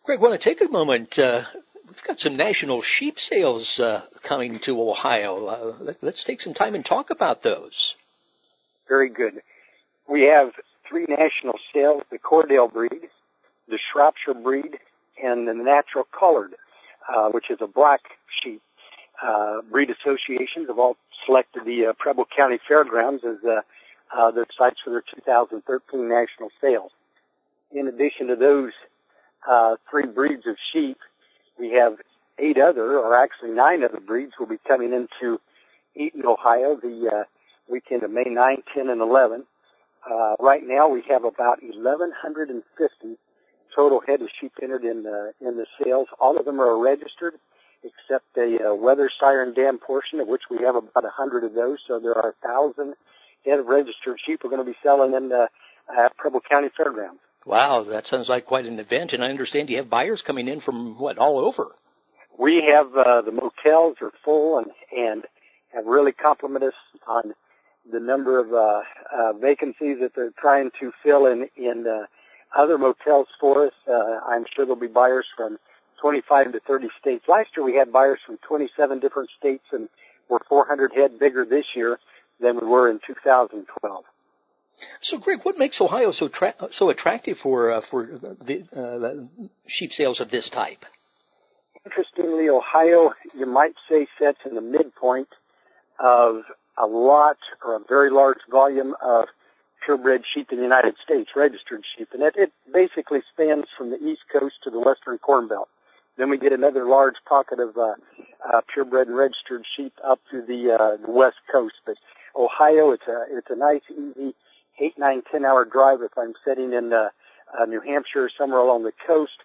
Greg, want to take a moment. We've got some national sheep sales coming to Ohio. Let's take some time and talk about those. Very good. We have three national sales: the Cordell breed, the Shropshire breed, and the natural colored, which is a black sheep. Breed associations have all selected the Preble County Fairgrounds as their sites for their 2013 national sales. In addition to those three breeds of sheep, we have nine other breeds will be coming into Eaton, Ohio, the weekend of May 9, 10, and 11. Right now we have about 1,150 total head of sheep entered in the sales. All of them are registered, except a weather siren dam portion, of which we have about 100 of those. So there are 1,000 head of registered sheep we're going to be selling in at Preble County Fairgrounds. Wow, that sounds like quite an event, and I understand you have buyers coming in from, all over? We have the motels are full and have really complimented us on the number of vacancies that they're trying to fill in other motels for us. I'm sure there'll be buyers from 25 to 30 states. Last year we had buyers from 27 different states, and we're 400 head bigger this year than we were in 2012. So, Greg, what makes Ohio so attractive for the sheep sales of this type? Interestingly, Ohio, you might say, sets in the midpoint of a lot or a very large volume of purebred sheep in the United States, registered sheep, and it basically spans from the East Coast to the Western Corn Belt. Then we get another large pocket of purebred and registered sheep up to the West Coast. But Ohio, it's a nice, easy 8, 9, 10-hour drive if I'm sitting in New Hampshire or somewhere along the coast.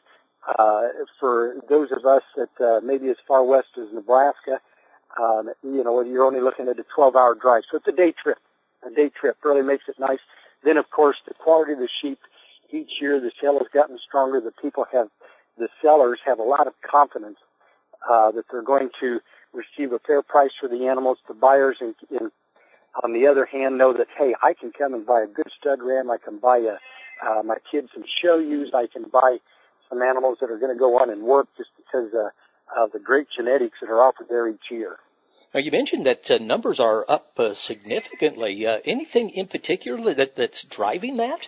For those of us that maybe as far west as Nebraska, you're only looking at a 12-hour drive. So it's a day trip. A day trip really makes it nice. Then, of course, the quality of the sheep, each year the sale has gotten stronger. The sellers have a lot of confidence that they're going to receive a fair price for the animals. The buyers, on the other hand, know that, hey, I can come and buy a good stud ram. I can buy my kids some show ewes. I can buy some animals that are going to go on and work just because of the great genetics that are offered there each year. Now, you mentioned that numbers are up significantly. Anything in particular that's driving that?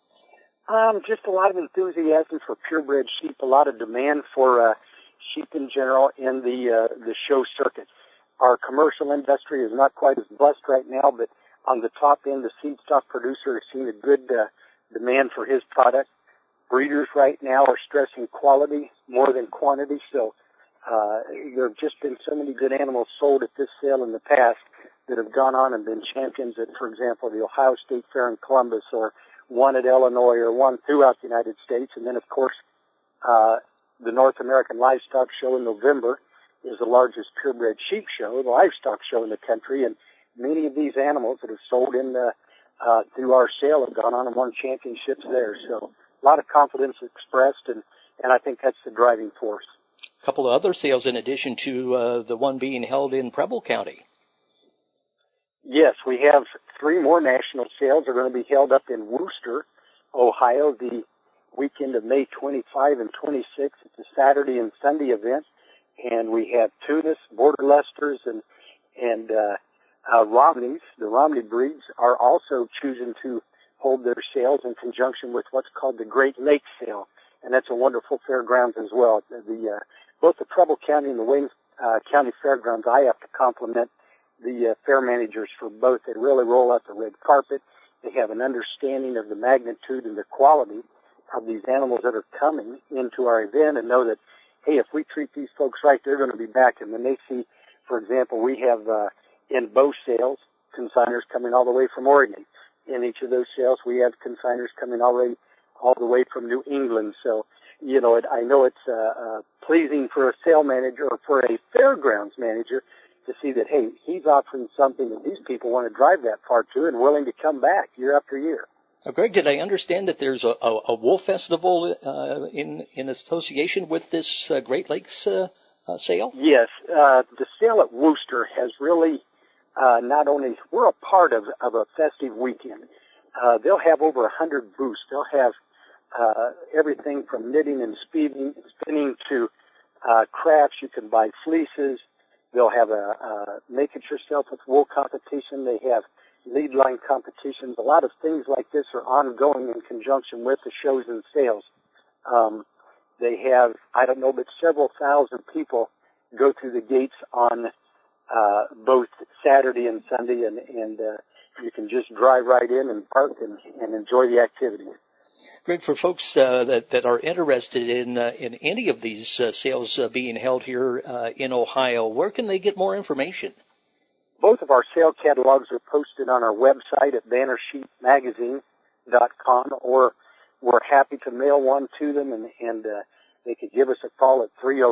Just a lot of enthusiasm for purebred sheep, a lot of demand for sheep in general in the show circuit. Our commercial industry is not quite as blessed right now, but on the top end, the seed stock producer is seeing a good demand for his product. Breeders right now are stressing quality more than quantity, so there have just been so many good animals sold at this sale in the past that have gone on and been champions at, for example, the Ohio State Fair in Columbus, or one at Illinois, or one throughout the United States. And then, of course, the North American Livestock Show in November is the largest purebred sheep show, the livestock show in the country, and many of these animals that have sold in through our sale have gone on and won championships there. So a lot of confidence expressed, and I think that's the driving force. A couple of other sales in addition to the one being held in Preble County. Yes, we have three more national sales that are going to be held up in Wooster, Ohio, the weekend of May 25 and 26. It's a Saturday and Sunday event. And we have Tunis, Border Leicesters, and Romneys. The Romney breeds are also choosing to hold their sales in conjunction with what's called the Great Lakes Sale, and that's a wonderful fairgrounds as well. Both the Preble County and the Wayne County Fairgrounds, I have to compliment the fair managers for both. They really roll out the red carpet. They have an understanding of the magnitude and the quality of these animals that are coming into our event, and know that, hey, if we treat these folks right, they're going to be back. And when they see, for example, we have in both sales consigners coming all the way from Oregon. In each of those sales, we have consigners coming all the way from New England. So, I know it's pleasing for a sale manager or for a fairgrounds manager to see that, hey, he's offering something that these people want to drive that far to and willing to come back year after year. Now, Greg, did I understand that there's a wool festival in association with this Great Lakes sale? Yes. The sale at Wooster has really not only, we're a part of a festive weekend. They'll have over 100 booths. They'll have everything from knitting and spinning to crafts. You can buy fleeces. They'll have a make it yourself with wool competition. They have lead line competitions. A lot of things like this are ongoing in conjunction with the shows and sales. They have, I don't know, but several thousand people go through the gates on both Saturday and Sunday, and you can just drive right in and park and enjoy the activity. Greg, for folks that are interested in any of these sales being held here in Ohio, where can they get more information? Both of our sale catalogs are posted on our website at bannersheepmagazine.com, or we're happy to mail one to them, and they could give us a call at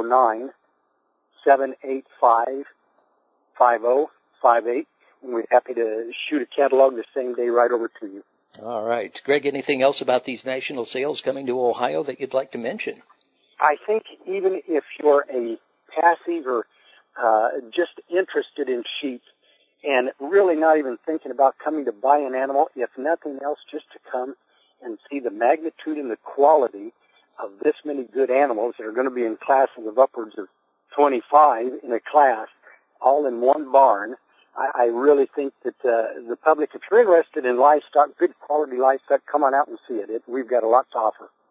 309-785-5058, and we're happy to shoot a catalog the same day right over to you. All right. Greg, anything else about these national sales coming to Ohio that you'd like to mention? I think even if you're a passive or just interested in sheep and really not even thinking about coming to buy an animal, if nothing else, just to come and see the magnitude and the quality of this many good animals that are going to be in classes of upwards of 25 in a class, all in one barn. I really think that the public, if you're interested in livestock, good quality livestock, come on out and see it. We've got a lot to offer.